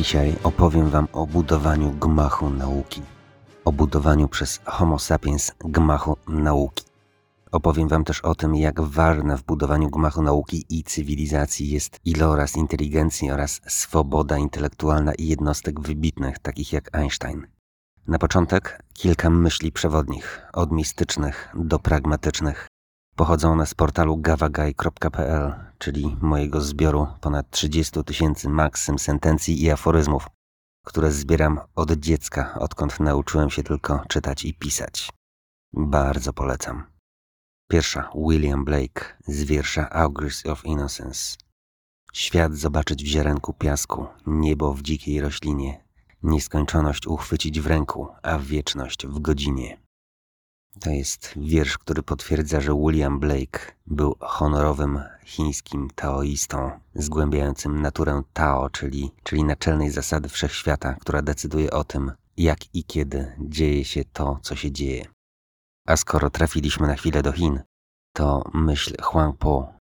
Dzisiaj opowiem Wam o budowaniu gmachu nauki. O budowaniu przez Homo sapiens gmachu nauki. Opowiem Wam też o tym, jak ważne w budowaniu gmachu nauki i cywilizacji jest iloraz inteligencji oraz swoboda intelektualna i jednostek wybitnych, takich jak Einstein. Na początek kilka myśli przewodnich, od mistycznych do pragmatycznych. Pochodzą one z portalu gavagai.pl, czyli mojego zbioru ponad 30 000 maksym, sentencji i aforyzmów, które zbieram od dziecka, odkąd nauczyłem się tylko czytać i pisać. Bardzo polecam. Pierwsza, William Blake z wiersza Augurs of Innocence. Świat zobaczyć w ziarenku piasku, niebo w dzikiej roślinie, nieskończoność uchwycić w ręku, a wieczność w godzinie. To jest wiersz, który potwierdza, że William Blake był honorowym chińskim taoistą, zgłębiającym naturę Tao, czyli naczelnej zasady wszechświata, która decyduje o tym, jak i kiedy dzieje się to, co się dzieje. A skoro trafiliśmy na chwilę do Chin, to myśl Huang Po.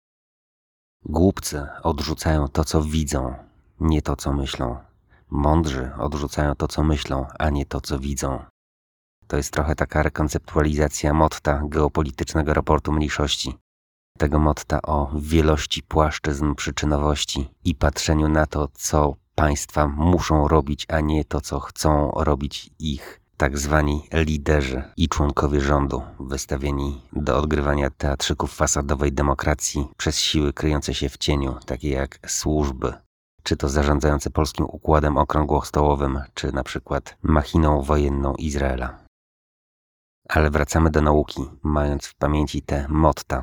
Głupcy odrzucają to, co widzą, nie to, co myślą. Mądrzy odrzucają to, co myślą, a nie to, co widzą. To jest trochę taka rekonceptualizacja motta geopolitycznego raportu mniejszości. Tego motta o wielości płaszczyzn przyczynowości i patrzeniu na to, co państwa muszą robić, a nie to, co chcą robić ich tak zwani liderzy i członkowie rządu, wystawieni do odgrywania teatrzyków fasadowej demokracji przez siły kryjące się w cieniu, takie jak służby, czy to zarządzające polskim układem okrągłostołowym, czy na przykład machiną wojenną Izraela. Ale wracamy do nauki, mając w pamięci te motta.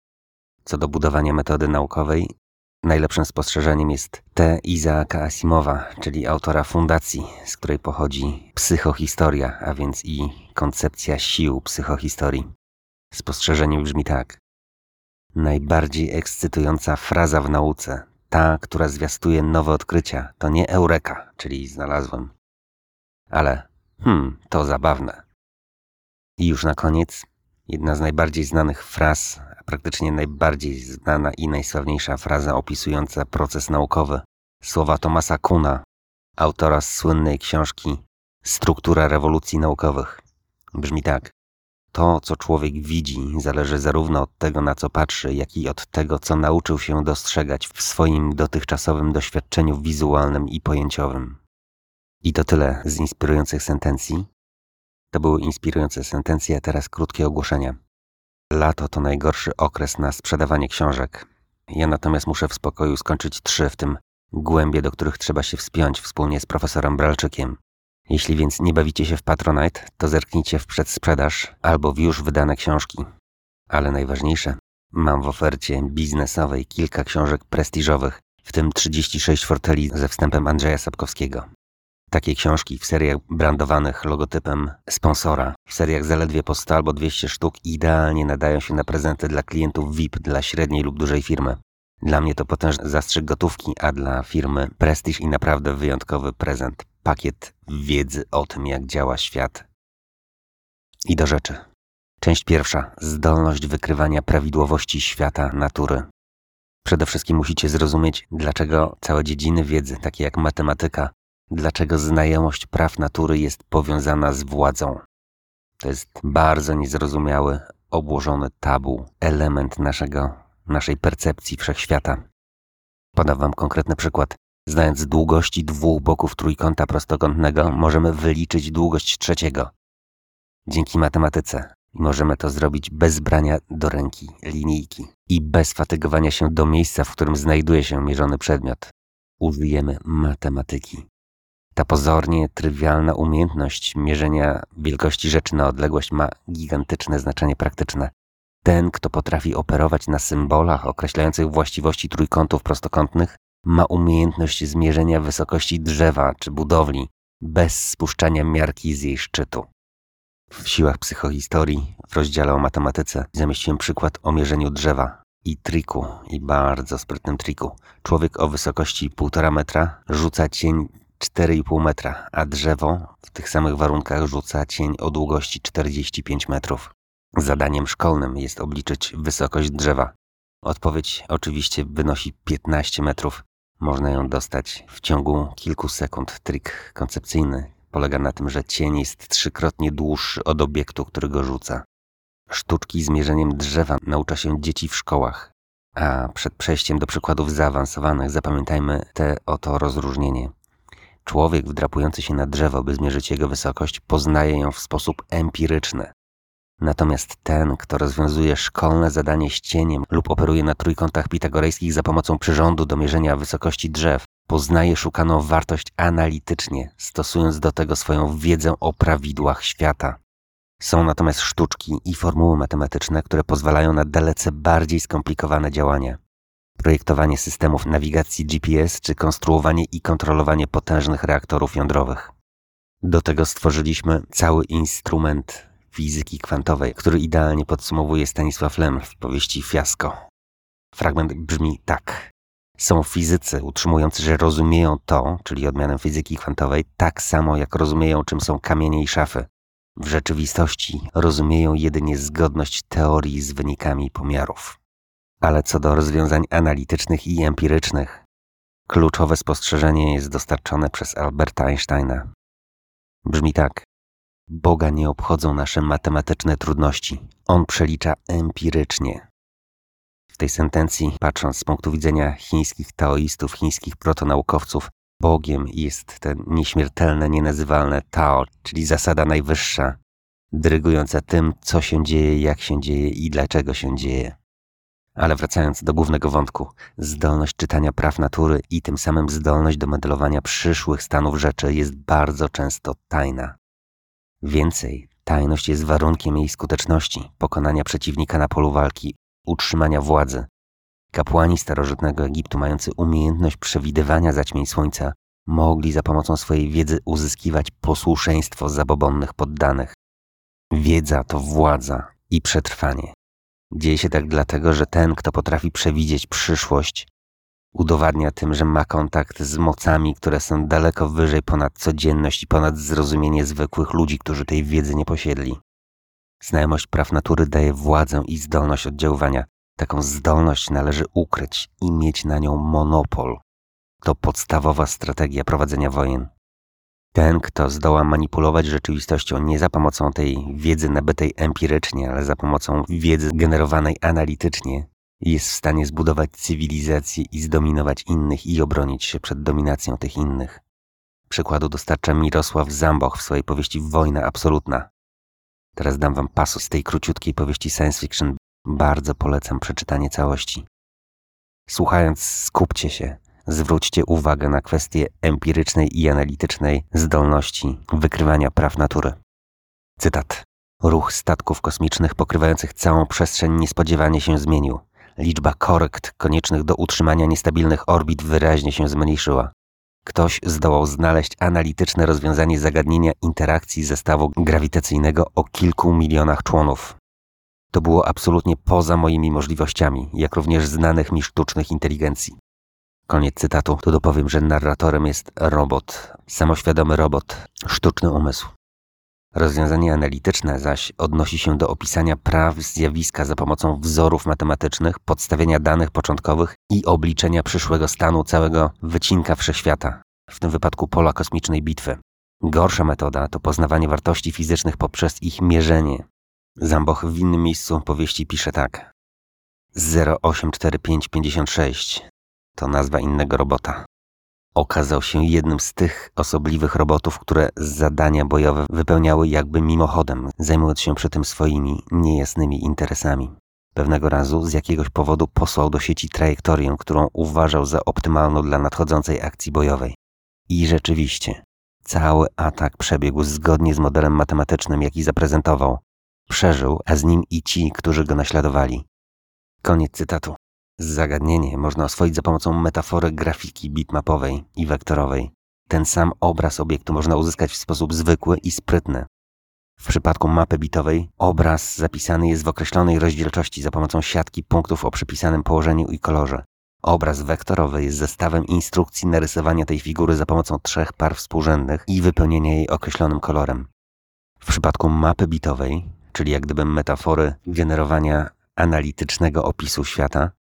Co do budowania metody naukowej, najlepszym spostrzeżeniem jest te Isaaca Asimowa, czyli autora fundacji, z której pochodzi psychohistoria, a więc i koncepcja sił psychohistorii. Spostrzeżenie brzmi tak. Najbardziej ekscytująca fraza w nauce, ta, która zwiastuje nowe odkrycia, to nie eureka, czyli znalazłem, ale to zabawne. I już na koniec, jedna z najbardziej znanych fraz, a praktycznie najbardziej znana i najsławniejsza fraza opisująca proces naukowy, słowa Thomasa Kuhna, autora słynnej książki Struktura rewolucji naukowych. Brzmi tak. To, co człowiek widzi, zależy zarówno od tego, na co patrzy, jak i od tego, co nauczył się dostrzegać w swoim dotychczasowym doświadczeniu wizualnym i pojęciowym. I to tyle z inspirujących sentencji. To były inspirujące sentencje, a teraz krótkie ogłoszenia. Lato to najgorszy okres na sprzedawanie książek. Ja natomiast muszę w spokoju skończyć 3, w tym głębie, do których trzeba się wspiąć wspólnie z profesorem Bralczykiem. Jeśli więc nie bawicie się w Patronite, to zerknijcie w przedsprzedaż albo w już wydane książki. Ale najważniejsze, mam w ofercie biznesowej kilka książek prestiżowych, w tym 36 forteli ze wstępem Andrzeja Sapkowskiego. Takie książki w seriach brandowanych logotypem sponsora, w seriach zaledwie po 100 albo 200 sztuk idealnie nadają się na prezenty dla klientów VIP, dla średniej lub dużej firmy. Dla mnie to potężny zastrzyk gotówki, a dla firmy prestiż i naprawdę wyjątkowy prezent. Pakiet wiedzy o tym, jak działa świat. I do rzeczy. Część pierwsza. Zdolność wykrywania prawidłowości świata natury. Przede wszystkim musicie zrozumieć, dlaczego całe dziedziny wiedzy, takie jak matematyka, dlaczego znajomość praw natury jest powiązana z władzą. To jest bardzo niezrozumiały, obłożony tabu, element naszej percepcji wszechświata. Podam Wam konkretny przykład. Znając długości 2 boków trójkąta prostokątnego, możemy wyliczyć długość trzeciego. Dzięki matematyce możemy to zrobić bez brania do ręki linijki i bez fatygowania się do miejsca, w którym znajduje się mierzony przedmiot. Użyjemy matematyki. Ta pozornie trywialna umiejętność mierzenia wielkości rzeczy na odległość ma gigantyczne znaczenie praktyczne. Ten, kto potrafi operować na symbolach określających właściwości trójkątów prostokątnych, ma umiejętność zmierzenia wysokości drzewa czy budowli bez spuszczania miarki z jej szczytu. W siłach psychohistorii, w rozdziale o matematyce, zamieściłem przykład o mierzeniu drzewa i triku, i bardzo sprytnym triku. Człowiek o wysokości 1,5 metra rzuca cień 4,5 metra, a drzewo w tych samych warunkach rzuca cień o długości 45 metrów. Zadaniem szkolnym jest obliczyć wysokość drzewa. Odpowiedź oczywiście wynosi 15 metrów. Można ją dostać w ciągu kilku sekund. Trik koncepcyjny polega na tym, że cień jest 3-krotnie dłuższy od obiektu, który go rzuca. Sztuczki z mierzeniem drzewa naucza się dzieci w szkołach, a przed przejściem do przykładów zaawansowanych zapamiętajmy te oto rozróżnienie. Człowiek wdrapujący się na drzewo, by zmierzyć jego wysokość, poznaje ją w sposób empiryczny. Natomiast ten, kto rozwiązuje szkolne zadanie z cieniem lub operuje na trójkątach pitagorejskich za pomocą przyrządu do mierzenia wysokości drzew, poznaje szukaną wartość analitycznie, stosując do tego swoją wiedzę o prawidłach świata. Są natomiast sztuczki i formuły matematyczne, które pozwalają na dalece bardziej skomplikowane działania. Projektowanie systemów nawigacji GPS czy konstruowanie i kontrolowanie potężnych reaktorów jądrowych. Do tego stworzyliśmy cały instrument fizyki kwantowej, który idealnie podsumowuje Stanisław Lem w powieści Fiasko. Fragment brzmi tak. Są fizycy utrzymujący, że rozumieją to, czyli odmianę fizyki kwantowej, tak samo jak rozumieją, czym są kamienie i szafy. W rzeczywistości rozumieją jedynie zgodność teorii z wynikami pomiarów. Ale co do rozwiązań analitycznych i empirycznych, kluczowe spostrzeżenie jest dostarczone przez Alberta Einsteina. Brzmi tak. Boga nie obchodzą nasze matematyczne trudności. On przelicza empirycznie. W tej sentencji, patrząc z punktu widzenia chińskich taoistów, chińskich protonaukowców, Bogiem jest te nieśmiertelne, nienazywalne Tao, czyli zasada najwyższa, dyrygująca tym, co się dzieje, jak się dzieje i dlaczego się dzieje. Ale wracając do głównego wątku, zdolność czytania praw natury i tym samym zdolność do modelowania przyszłych stanów rzeczy jest bardzo często tajna. Więcej, tajność jest warunkiem jej skuteczności, pokonania przeciwnika na polu walki, utrzymania władzy. Kapłani starożytnego Egiptu, mający umiejętność przewidywania zaćmień słońca, mogli za pomocą swojej wiedzy uzyskiwać posłuszeństwo zabobonnych poddanych. Wiedza to władza i przetrwanie. Dzieje się tak dlatego, że ten, kto potrafi przewidzieć przyszłość, udowadnia tym, że ma kontakt z mocami, które są daleko wyżej ponad codzienność i ponad zrozumienie zwykłych ludzi, którzy tej wiedzy nie posiedli. Znajomość praw natury daje władzę i zdolność oddziaływania. Taką zdolność należy ukryć i mieć na nią monopol. To podstawowa strategia prowadzenia wojen. Ten, kto zdoła manipulować rzeczywistością nie za pomocą tej wiedzy nabytej empirycznie, ale za pomocą wiedzy generowanej analitycznie, jest w stanie zbudować cywilizację i zdominować innych i obronić się przed dominacją tych innych. Przykładu dostarcza Mirosław Zamboch w swojej powieści Wojna absolutna. Teraz dam wam pasus z tej króciutkiej powieści science fiction. Bardzo polecam przeczytanie całości. Słuchając, skupcie się. Zwróćcie uwagę na kwestie empirycznej i analitycznej zdolności wykrywania praw natury. Cytat. Ruch statków kosmicznych pokrywających całą przestrzeń niespodziewanie się zmienił. Liczba korekt koniecznych do utrzymania niestabilnych orbit wyraźnie się zmniejszyła. Ktoś zdołał znaleźć analityczne rozwiązanie zagadnienia interakcji zestawu grawitacyjnego o kilku milionach członów. To było absolutnie poza moimi możliwościami, jak również znanych mi sztucznych inteligencji. Koniec cytatu. Tu dopowiem, że narratorem jest robot, samoświadomy robot, sztuczny umysł. Rozwiązanie analityczne zaś odnosi się do opisania praw zjawiska za pomocą wzorów matematycznych, podstawienia danych początkowych i obliczenia przyszłego stanu całego wycinka wszechświata, w tym wypadku pola kosmicznej bitwy. Gorsza metoda to poznawanie wartości fizycznych poprzez ich mierzenie. Zamboch w innym miejscu powieści pisze tak. 084556 to nazwa innego robota. Okazał się jednym z tych osobliwych robotów, które zadania bojowe wypełniały jakby mimochodem, zajmując się przy tym swoimi niejasnymi interesami. Pewnego razu z jakiegoś powodu posłał do sieci trajektorię, którą uważał za optymalną dla nadchodzącej akcji bojowej. I rzeczywiście, cały atak przebiegł zgodnie z modelem matematycznym, jaki zaprezentował. Przeżył, a z nim i ci, którzy go naśladowali. Koniec cytatu. Zagadnienie można oswoić za pomocą metafory grafiki bitmapowej i wektorowej. Ten sam obraz obiektu można uzyskać w sposób zwykły i sprytny. W przypadku mapy bitowej obraz zapisany jest w określonej rozdzielczości za pomocą siatki punktów o przypisanym położeniu i kolorze. Obraz wektorowy jest zestawem instrukcji narysowania tej figury za pomocą 3 par współrzędnych i wypełnienia jej określonym kolorem. W przypadku mapy bitowej, czyli jak gdyby metafory generowania analitycznego opisu świata,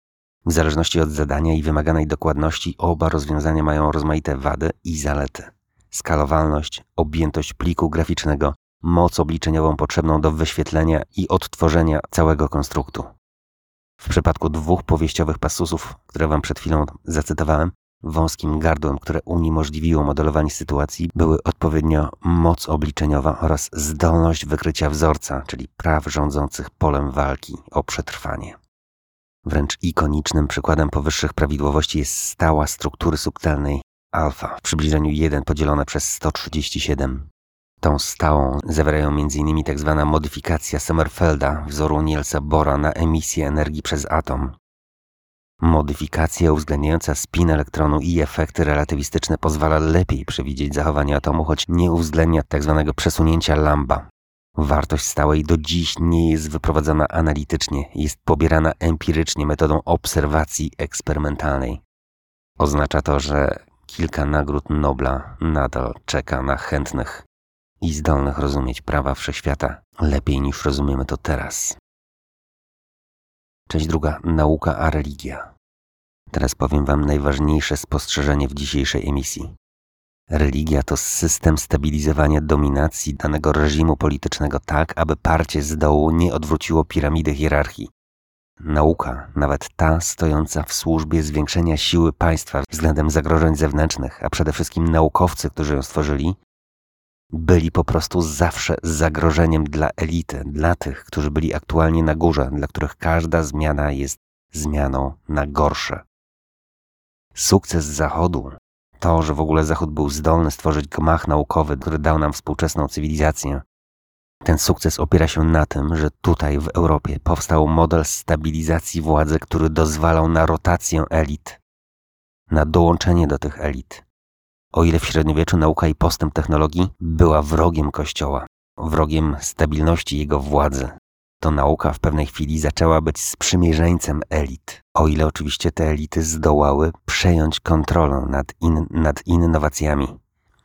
W zależności od zadania i wymaganej dokładności oba rozwiązania mają rozmaite wady i zalety. Skalowalność, objętość pliku graficznego, moc obliczeniową potrzebną do wyświetlenia i odtworzenia całego konstruktu. W przypadku dwóch powieściowych pasusów, które Wam przed chwilą zacytowałem, wąskim gardłem, które uniemożliwiło modelowanie sytuacji, były odpowiednio moc obliczeniowa oraz zdolność wykrycia wzorca, czyli praw rządzących polem walki o przetrwanie. Wręcz ikonicznym przykładem powyższych prawidłowości jest stała struktury subtelnej alfa w przybliżeniu 1 podzielone przez 137. Tą stałą zawierają m.in. tzw. modyfikacja Sommerfelda wzoru Nielsa Bohra na emisję energii przez atom. Modyfikacja uwzględniająca spin elektronu i efekty relatywistyczne pozwala lepiej przewidzieć zachowanie atomu, choć nie uwzględnia tzw. przesunięcia Lamba. Wartość stałej do dziś nie jest wyprowadzana analitycznie, jest pobierana empirycznie metodą obserwacji eksperymentalnej. Oznacza to, że kilka nagród Nobla nadal czeka na chętnych i zdolnych rozumieć prawa wszechświata lepiej niż rozumiemy to teraz. Część druga. Nauka a religia. Teraz powiem Wam najważniejsze spostrzeżenie w dzisiejszej emisji. Religia to system stabilizowania dominacji danego reżimu politycznego tak, aby parcie z dołu nie odwróciło piramidy hierarchii. Nauka, nawet ta stojąca w służbie zwiększenia siły państwa względem zagrożeń zewnętrznych, a przede wszystkim naukowcy, którzy ją stworzyli, byli po prostu zawsze zagrożeniem dla elity, dla tych, którzy byli aktualnie na górze, dla których każda zmiana jest zmianą na gorsze. Sukces Zachodu, to, że w ogóle Zachód był zdolny stworzyć gmach naukowy, który dał nam współczesną cywilizację, ten sukces opiera się na tym, że tutaj w Europie powstał model stabilizacji władzy, który dozwalał na rotację elit, na dołączenie do tych elit. O ile w średniowieczu nauka i postęp technologii była wrogiem Kościoła, wrogiem stabilności jego władzy, to nauka w pewnej chwili zaczęła być sprzymierzeńcem elit. O ile oczywiście te elity zdołały przejąć kontrolę nad innowacjami.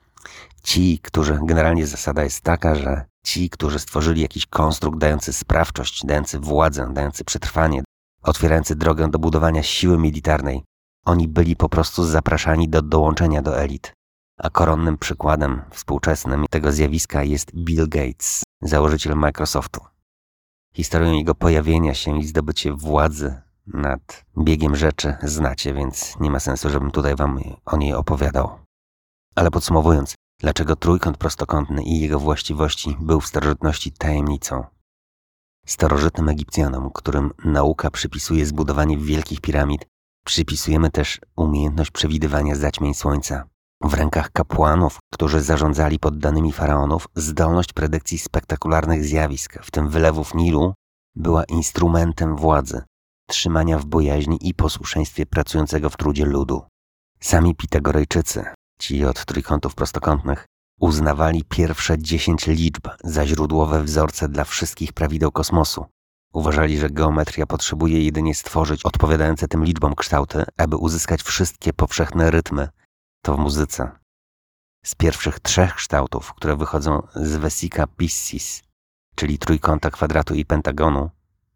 Generalnie zasada jest taka, że ci, którzy stworzyli jakiś konstrukt dający sprawczość, dający władzę, dający przetrwanie, otwierający drogę do budowania siły militarnej, oni byli po prostu zapraszani do dołączenia do elit. A koronnym przykładem współczesnym tego zjawiska jest Bill Gates, założyciel Microsoftu. Historię jego pojawienia się i zdobycie władzy nad biegiem rzeczy znacie, więc nie ma sensu, żebym tutaj Wam o niej opowiadał. Ale podsumowując, dlaczego trójkąt prostokątny i jego właściwości był w starożytności tajemnicą? Starożytnym Egipcjanom, którym nauka przypisuje zbudowanie wielkich piramid, przypisujemy też umiejętność przewidywania zaćmień słońca. W rękach kapłanów, którzy zarządzali poddanymi faraonów, zdolność predykcji spektakularnych zjawisk, w tym wylewów Nilu, była instrumentem władzy, trzymania w bojaźni i posłuszeństwie pracującego w trudzie ludu. Sami Pitagorejczycy, ci od trójkątów prostokątnych, uznawali pierwsze 10 liczb za źródłowe wzorce dla wszystkich prawideł kosmosu. Uważali, że geometria potrzebuje jedynie stworzyć odpowiadające tym liczbom kształty, aby uzyskać wszystkie powszechne rytmy. To w muzyce. Z pierwszych 3 kształtów, które wychodzą z Vesica Piscis, czyli trójkąta, kwadratu i pentagonu,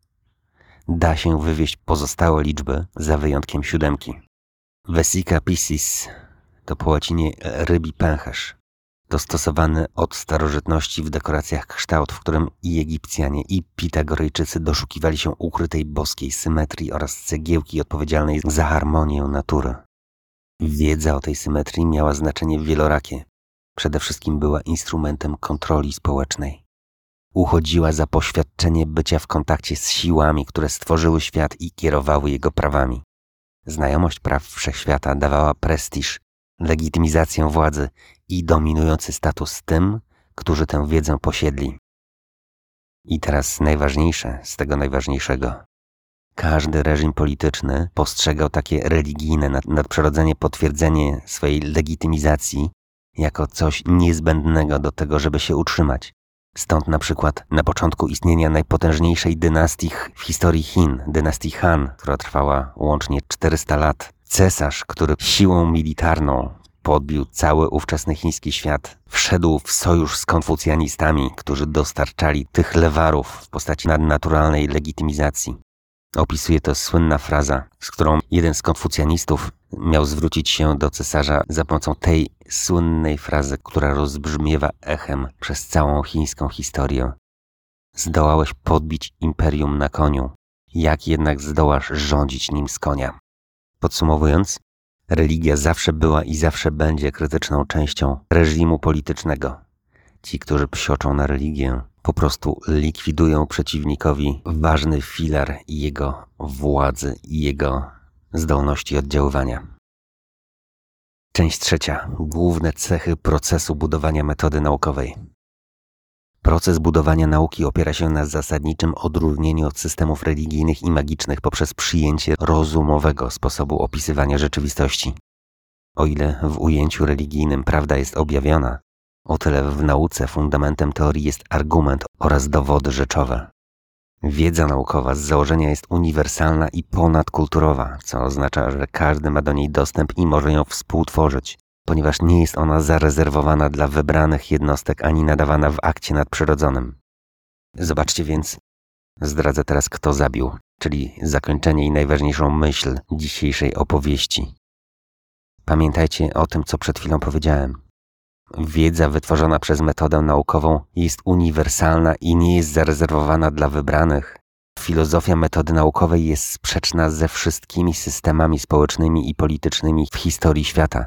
da się wywieźć pozostałe liczby za wyjątkiem 7. Vesica Piscis to po łacinie rybi pęcherz. To stosowany od starożytności w dekoracjach kształt, w którym i Egipcjanie, i Pitagorejczycy doszukiwali się ukrytej boskiej symetrii oraz cegiełki odpowiedzialnej za harmonię natury. Wiedza o tej symetrii miała znaczenie wielorakie. Przede wszystkim była instrumentem kontroli społecznej. Uchodziła za poświadczenie bycia w kontakcie z siłami, które stworzyły świat i kierowały jego prawami. Znajomość praw wszechświata dawała prestiż, legitymizację władzy i dominujący status tym, którzy tę wiedzę posiedli. I teraz najważniejsze z tego najważniejszego. Każdy reżim polityczny postrzegał takie religijne, nadprzyrodzenie potwierdzenie swojej legitymizacji jako coś niezbędnego do tego, żeby się utrzymać. Stąd na przykład na początku istnienia najpotężniejszej dynastii w historii Chin, dynastii Han, która trwała łącznie 400 lat, cesarz, który siłą militarną podbił cały ówczesny chiński świat, wszedł w sojusz z konfucjanistami, którzy dostarczali tych lewarów w postaci nadnaturalnej legitymizacji. Opisuje to słynna fraza, z którą jeden z konfucjanistów miał zwrócić się do cesarza za pomocą tej słynnej frazy, która rozbrzmiewa echem przez całą chińską historię. Zdołałeś podbić imperium na koniu, jak jednak zdołasz rządzić nim z konia? Podsumowując, religia zawsze była i zawsze będzie krytyczną częścią reżimu politycznego. Ci, którzy psioczą na religię, po prostu likwidują przeciwnikowi ważny filar jego władzy i jego zdolności oddziaływania. Część 3. Główne cechy procesu budowania metody naukowej. Proces budowania nauki opiera się na zasadniczym odróżnieniu od systemów religijnych i magicznych poprzez przyjęcie rozumowego sposobu opisywania rzeczywistości. O ile w ujęciu religijnym prawda jest objawiona, o tyle w nauce fundamentem teorii jest argument oraz dowody rzeczowe. Wiedza naukowa z założenia jest uniwersalna i ponadkulturowa, co oznacza, że każdy ma do niej dostęp i może ją współtworzyć, ponieważ nie jest ona zarezerwowana dla wybranych jednostek ani nadawana w akcie nadprzyrodzonym. Zobaczcie więc, zdradzę teraz kto zabił, czyli zakończenie i najważniejszą myśl dzisiejszej opowieści. Pamiętajcie o tym, co przed chwilą powiedziałem. Wiedza wytworzona przez metodę naukową jest uniwersalna i nie jest zarezerwowana dla wybranych. Filozofia metody naukowej jest sprzeczna ze wszystkimi systemami społecznymi i politycznymi w historii świata.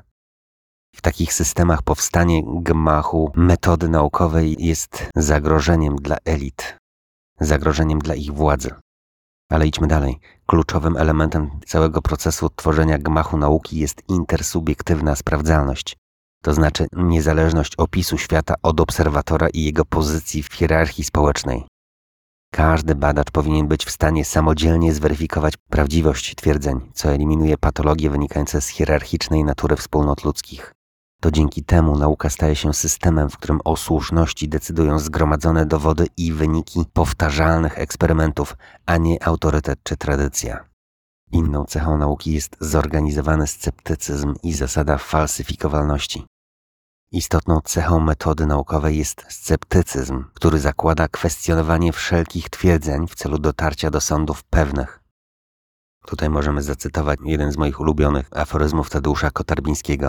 W takich systemach powstanie gmachu metody naukowej jest zagrożeniem dla elit, zagrożeniem dla ich władzy. Ale idźmy dalej. Kluczowym elementem całego procesu tworzenia gmachu nauki jest intersubiektywna sprawdzalność. To znaczy niezależność opisu świata od obserwatora i jego pozycji w hierarchii społecznej. Każdy badacz powinien być w stanie samodzielnie zweryfikować prawdziwość twierdzeń, co eliminuje patologie wynikające z hierarchicznej natury wspólnot ludzkich. To dzięki temu nauka staje się systemem, w którym o słuszności decydują zgromadzone dowody i wyniki powtarzalnych eksperymentów, a nie autorytet czy tradycja. Inną cechą nauki jest zorganizowany sceptycyzm i zasada falsyfikowalności. Istotną cechą metody naukowej jest sceptycyzm, który zakłada kwestionowanie wszelkich twierdzeń w celu dotarcia do sądów pewnych. Tutaj możemy zacytować jeden z moich ulubionych aforyzmów Tadeusza Kotarbińskiego.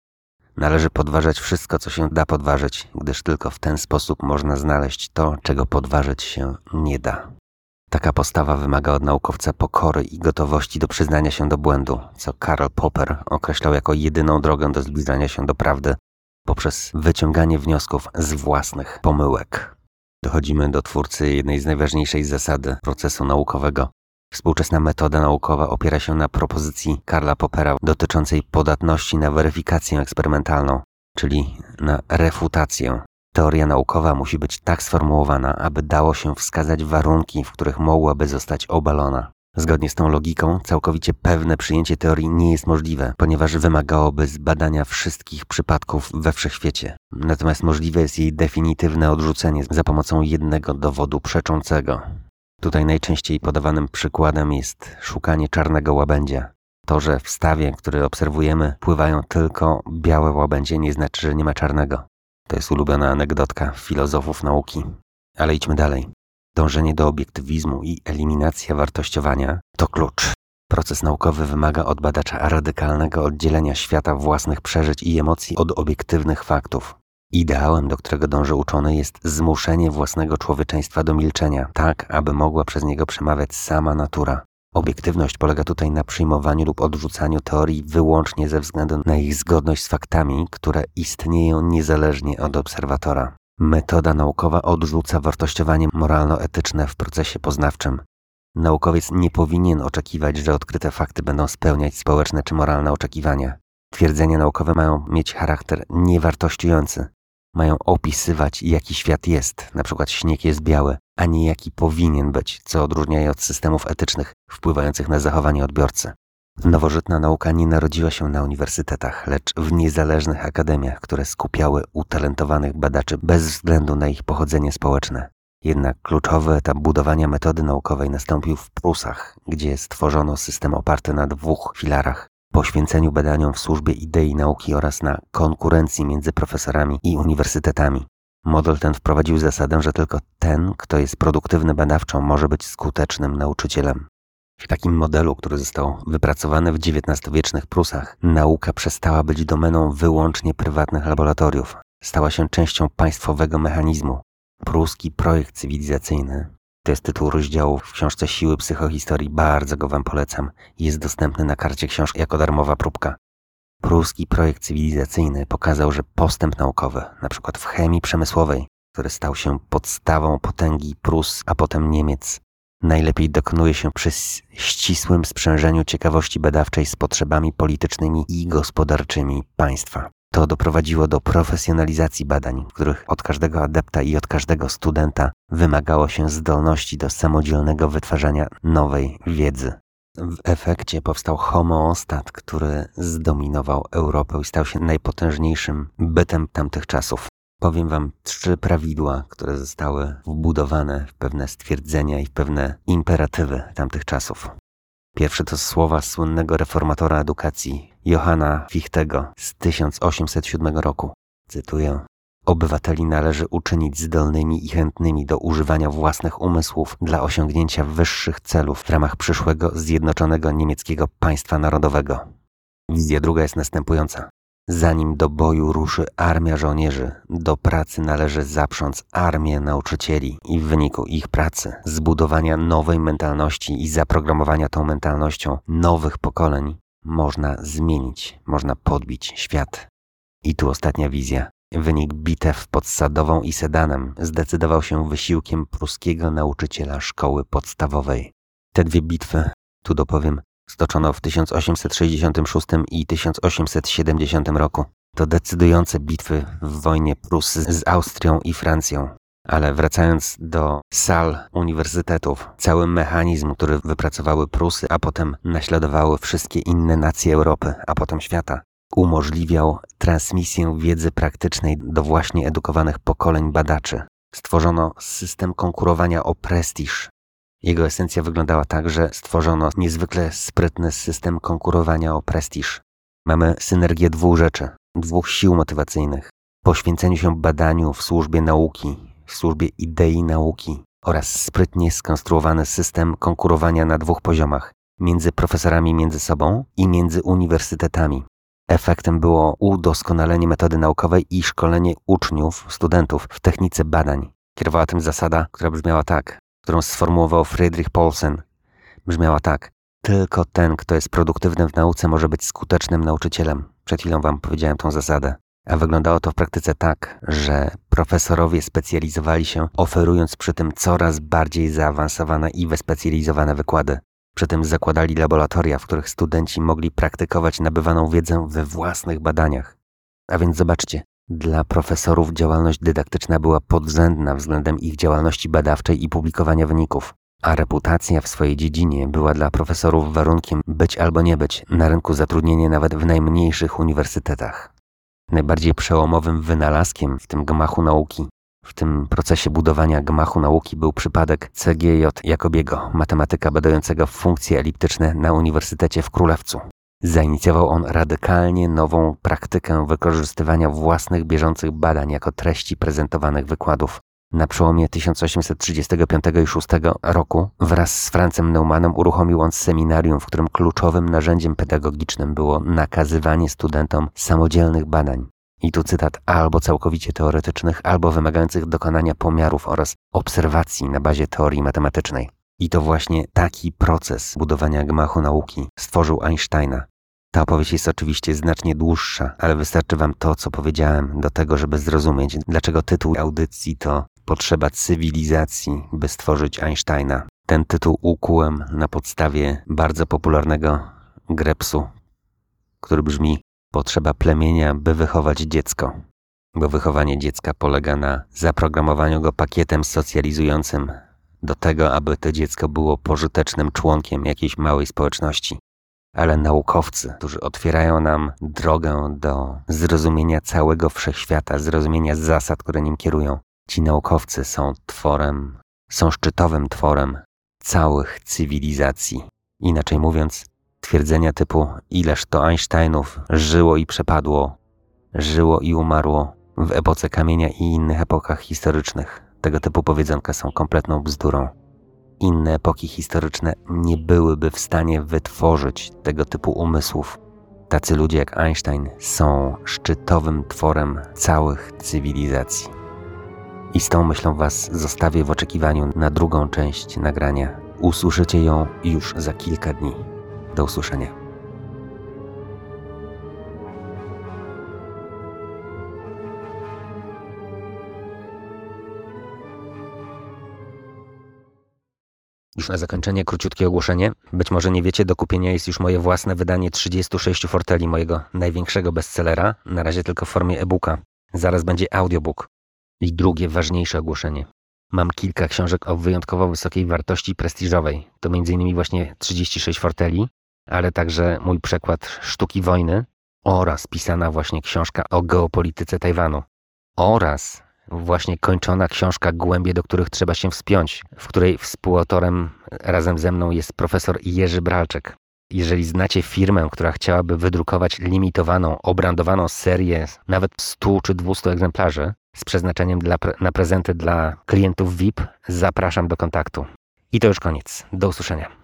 Należy podważać wszystko, co się da podważyć, gdyż tylko w ten sposób można znaleźć to, czego podważyć się nie da. Taka postawa wymaga od naukowca pokory i gotowości do przyznania się do błędu, co Karl Popper określał jako jedyną drogę do zbliżania się do prawdy poprzez wyciąganie wniosków z własnych pomyłek. Dochodzimy do twórcy jednej z najważniejszych zasady procesu naukowego. Współczesna metoda naukowa opiera się na propozycji Karla Poppera dotyczącej podatności na weryfikację eksperymentalną, czyli na refutację. Teoria naukowa musi być tak sformułowana, aby dało się wskazać warunki, w których mogłaby zostać obalona. Zgodnie z tą logiką, całkowicie pewne przyjęcie teorii nie jest możliwe, ponieważ wymagałoby zbadania wszystkich przypadków we wszechświecie. Natomiast możliwe jest jej definitywne odrzucenie za pomocą jednego dowodu przeczącego. Tutaj najczęściej podawanym przykładem jest szukanie czarnego łabędzia. To, że w stawie, który obserwujemy, pływają tylko białe łabędzie, nie znaczy, że nie ma czarnego. To jest ulubiona anegdotka filozofów nauki. Ale idźmy dalej. Dążenie do obiektywizmu i eliminacja wartościowania to klucz. Proces naukowy wymaga od badacza radykalnego oddzielenia świata własnych przeżyć i emocji od obiektywnych faktów. Ideałem, do którego dąży uczony, jest zmuszenie własnego człowieczeństwa do milczenia, tak aby mogła przez niego przemawiać sama natura. Obiektywność polega tutaj na przyjmowaniu lub odrzucaniu teorii wyłącznie ze względu na ich zgodność z faktami, które istnieją niezależnie od obserwatora. Metoda naukowa odrzuca wartościowanie moralno-etyczne w procesie poznawczym. Naukowiec nie powinien oczekiwać, że odkryte fakty będą spełniać społeczne czy moralne oczekiwania. Twierdzenia naukowe mają mieć charakter niewartościujący. Mają opisywać, jaki świat jest, np. śnieg jest biały, a nie jaki powinien być, co odróżnia je od systemów etycznych wpływających na zachowanie odbiorcy. Nowożytna nauka nie narodziła się na uniwersytetach, lecz w niezależnych akademiach, które skupiały utalentowanych badaczy bez względu na ich pochodzenie społeczne. Jednak kluczowy etap budowania metody naukowej nastąpił w Prusach, gdzie stworzono system oparty na 2 filarach: poświęceniu badaniom w służbie idei nauki oraz na konkurencji między profesorami i uniwersytetami. Model ten wprowadził zasadę, że tylko ten, kto jest produktywny badawczo, może być skutecznym nauczycielem. W takim modelu, który został wypracowany w XIX-wiecznych Prusach, nauka przestała być domeną wyłącznie prywatnych laboratoriów. Stała się częścią państwowego mechanizmu. Pruski projekt cywilizacyjny. To jest tytuł rozdziału w książce Siły psychohistorii. Bardzo go wam polecam. Jest dostępny na karcie książki jako darmowa próbka. Pruski projekt cywilizacyjny pokazał, że postęp naukowy, np. w chemii przemysłowej, który stał się podstawą potęgi Prus, a potem Niemiec, najlepiej dokonuje się przy ścisłym sprzężeniu ciekawości badawczej z potrzebami politycznymi i gospodarczymi państwa. To doprowadziło do profesjonalizacji badań, w których od każdego adepta i od każdego studenta wymagało się zdolności do samodzielnego wytwarzania nowej wiedzy. W efekcie powstał homeostat, który zdominował Europę i stał się najpotężniejszym bytem tamtych czasów. Powiem wam 3 prawidła, które zostały wbudowane w pewne stwierdzenia i w pewne imperatywy tamtych czasów. Pierwsze to słowa słynnego reformatora edukacji Johanna Fichtego z 1807 roku. Cytuję: obywateli należy uczynić zdolnymi i chętnymi do używania własnych umysłów dla osiągnięcia wyższych celów w ramach przyszłego zjednoczonego niemieckiego państwa narodowego. Wizja druga jest następująca. Zanim do boju ruszy armia żołnierzy, do pracy należy zaprząc armię nauczycieli i w wyniku ich pracy, zbudowania nowej mentalności i zaprogramowania tą mentalnością nowych pokoleń, można zmienić, można podbić świat. I tu ostatnia wizja. Wynik bitew pod Sadową i Sedanem zdecydował się wysiłkiem pruskiego nauczyciela szkoły podstawowej. Te 2 bitwy, tu dopowiem, stoczono w 1866 i 1870 roku. To decydujące bitwy w wojnie Prus z Austrią i Francją. Ale wracając do sal uniwersytetów, cały mechanizm, który wypracowały Prusy, a potem naśladowały wszystkie inne nacje Europy, a potem świata, umożliwiał transmisję wiedzy praktycznej do właśnie edukowanych pokoleń badaczy. Stworzono system konkurowania o prestiż. Jego esencja wyglądała tak, że stworzono niezwykle sprytny system konkurowania o prestiż. Mamy synergię 2 rzeczy, 2 sił motywacyjnych. Poświęceniu się badaniu w służbie nauki, w służbie idei nauki oraz sprytnie skonstruowany system konkurowania na 2 poziomach. Między profesorami między sobą i między uniwersytetami. Efektem było udoskonalenie metody naukowej i szkolenie uczniów, studentów w technice badań. Kierowała tym zasada, która brzmiała tak, którą sformułował Friedrich Paulsen. Brzmiała tak: tylko ten, kto jest produktywny w nauce, może być skutecznym nauczycielem. Przed chwilą wam powiedziałem tą zasadę. A wyglądało to w praktyce tak, że profesorowie specjalizowali się, oferując przy tym coraz bardziej zaawansowane i wyspecjalizowane wykłady. Przy tym zakładali laboratoria, w których studenci mogli praktykować nabywaną wiedzę we własnych badaniach. A więc zobaczcie, dla profesorów działalność dydaktyczna była podrzędna względem ich działalności badawczej i publikowania wyników, a reputacja w swojej dziedzinie była dla profesorów warunkiem być albo nie być na rynku zatrudnienia nawet w najmniejszych uniwersytetach. Najbardziej przełomowym wynalazkiem w tym gmachu nauki, w tym procesie budowania gmachu nauki był przypadek C.G.J. Jacobiego, matematyka badającego funkcje eliptyczne na Uniwersytecie w Królewcu. Zainicjował on radykalnie nową praktykę wykorzystywania własnych bieżących badań jako treści prezentowanych wykładów. Na przełomie 1835 i 6 roku wraz z Francem Neumannem uruchomił on seminarium, w którym kluczowym narzędziem pedagogicznym było nakazywanie studentom samodzielnych badań. I tu cytat: albo całkowicie teoretycznych, albo wymagających dokonania pomiarów oraz obserwacji na bazie teorii matematycznej. I to właśnie taki proces budowania gmachu nauki stworzył Einsteina. Ta opowieść jest oczywiście znacznie dłuższa, ale wystarczy wam to, co powiedziałem, do tego, żeby zrozumieć, dlaczego tytuł audycji to Potrzeba cywilizacji, by stworzyć Einsteina. Ten tytuł ukułem na podstawie bardzo popularnego grepsu, który brzmi: potrzeba plemienia, by wychować dziecko. Bo wychowanie dziecka polega na zaprogramowaniu go pakietem socjalizującym do tego, aby to dziecko było pożytecznym członkiem jakiejś małej społeczności. Ale naukowcy, którzy otwierają nam drogę do zrozumienia całego wszechświata, zrozumienia zasad, które nim kierują, ci naukowcy są szczytowym tworem całych cywilizacji. Inaczej mówiąc, twierdzenia typu ileż to Einsteinów żyło i przepadło, żyło i umarło w epoce kamienia i innych epokach historycznych, tego typu powiedzonka są kompletną bzdurą. inne epoki historyczne nie byłyby w stanie wytworzyć tego typu umysłów. Tacy ludzie jak Einstein są szczytowym tworem całych cywilizacji. I z tą myślą Was zostawię w oczekiwaniu na drugą część nagrania. Usłyszycie ją już za kilka dni. Do usłyszenia. Już na zakończenie króciutkie ogłoszenie. Być może nie wiecie, do kupienia jest już moje własne wydanie 36 forteli mojego największego bestsellera. Na razie tylko w formie e-booka. Zaraz będzie audiobook. I drugie, ważniejsze ogłoszenie. Mam kilka książek o wyjątkowo wysokiej wartości prestiżowej. To m.in. właśnie 36 forteli, ale także mój przekład Sztuki wojny oraz pisana właśnie książka o geopolityce Tajwanu. Oraz właśnie kończona książka Głębie, do których trzeba się wspiąć, w której współautorem razem ze mną jest profesor Jerzy Bralczek. Jeżeli znacie firmę, która chciałaby wydrukować limitowaną, obrandowaną serię nawet 100 czy 200 egzemplarzy z przeznaczeniem na prezenty dla klientów VIP, zapraszam do kontaktu. I to już koniec. Do usłyszenia.